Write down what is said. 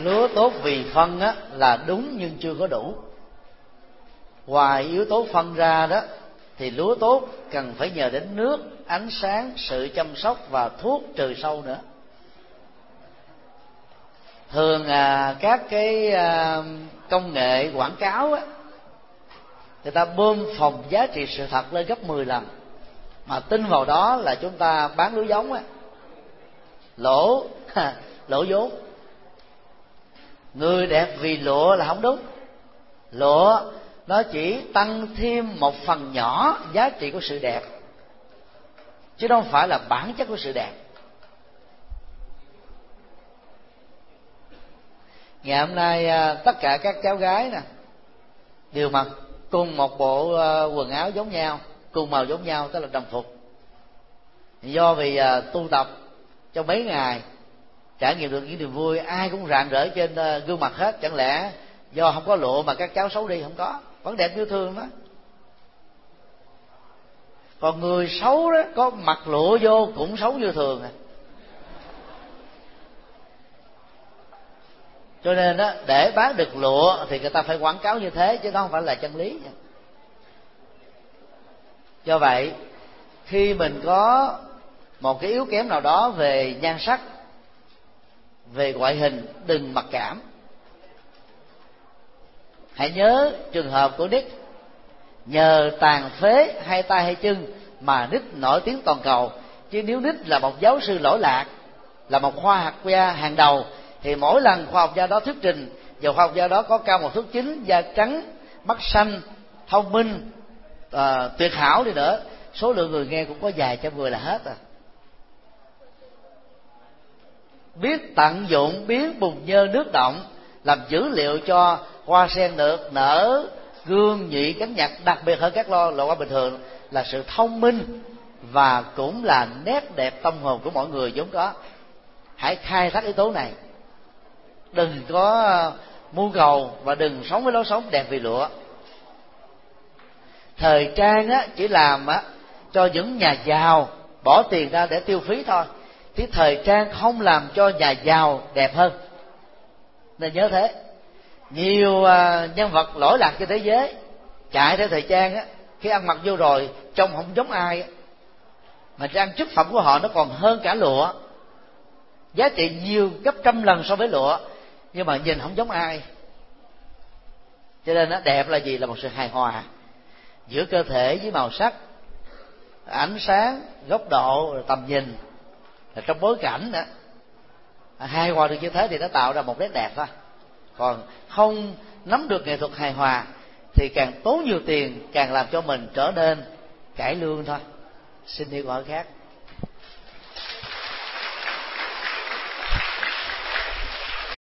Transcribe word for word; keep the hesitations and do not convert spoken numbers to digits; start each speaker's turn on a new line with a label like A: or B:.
A: lúa tốt vì phân á, là đúng nhưng chưa có đủ. Ngoài yếu tố phân ra đó thì lúa tốt cần phải nhờ đến nước, ánh sáng, sự chăm sóc và thuốc trừ sâu nữa. Thường à, các cái à, công nghệ quảng cáo á, người ta bơm phồng giá trị sự thật lên gấp mười lần, mà tin vào đó là chúng ta bán lúa giống á, lỗ lỗ vốn. Người đẹp vì lụa là không đúng. Lụa nó chỉ tăng thêm một phần nhỏ giá trị của sự đẹp, chứ không phải là bản chất của sự đẹp. Ngày hôm nay tất cả các cháu gái nè đều mặc cùng một bộ quần áo giống nhau, cùng màu giống nhau, tức là đồng phục. Do vì tu tập trong mấy ngày, trải nghiệm được những niềm vui, ai cũng rạng rỡ trên gương mặt hết. Chẳng lẽ do không có lụa mà các cháu xấu đi? Không có, vẫn đẹp như thường đó. Còn người xấu đó có mặc lụa vô cũng xấu như thường à. Cho nên đó, để bán được lụa thì người ta phải quảng cáo như thế, chứ đó không phải là chân lý. Do vậy, khi mình có một cái yếu kém nào đó về nhan sắc, về ngoại hình, đừng mặc cảm. Hãy nhớ trường hợp của Nick, nhờ tàn phế hai tay hai chân mà Nick nổi tiếng toàn cầu. Chứ nếu Nick là một giáo sư lỗi lạc, là một khoa học gia hàng đầu, thì mỗi lần khoa học gia đó thuyết trình, và khoa học gia đó có cao một thước chín, da trắng, mắt xanh, thông minh, à, tuyệt hảo đi nữa, số lượng người nghe cũng có vài trăm người là hết à. Biết tận dụng biến bùn nhơ nước động làm dữ liệu cho hoa sen được nở gương nhụy cánh nhật đặc biệt hơn các lo loại hoa bình thường là sự thông minh, và cũng là nét đẹp tâm hồn của mọi người vốn có. Hãy khai thác yếu tố này, đừng có mưu cầu và đừng sống với lối sống đẹp vì lụa. Thời trang á, chỉ làm á, cho những nhà giàu bỏ tiền ra để tiêu phí thôi, thì thời trang không làm cho nhà giàu đẹp hơn. Nên nhớ thế. Nhiều uh, nhân vật lỗi lạc trên thế giới chạy theo thời trang á, khi ăn mặc vô rồi trông không giống ai á, mà trang chức phẩm của họ nó còn hơn cả lụa, giá trị nhiều gấp trăm lần so với lụa, nhưng mà nhìn không giống ai. Cho nên nó đẹp là gì? Là một sự hài hòa giữa cơ thể với màu sắc, ánh sáng, góc độ, tầm nhìn, là trong bối cảnh đó. Hài hòa được như thế thì nó tạo ra một nét đẹp thôi. Còn không nắm được nghệ thuật hài hòa thì càng tốn nhiều tiền, càng làm cho mình trở nên cải lương thôi. Xin đi câu hỏi khác.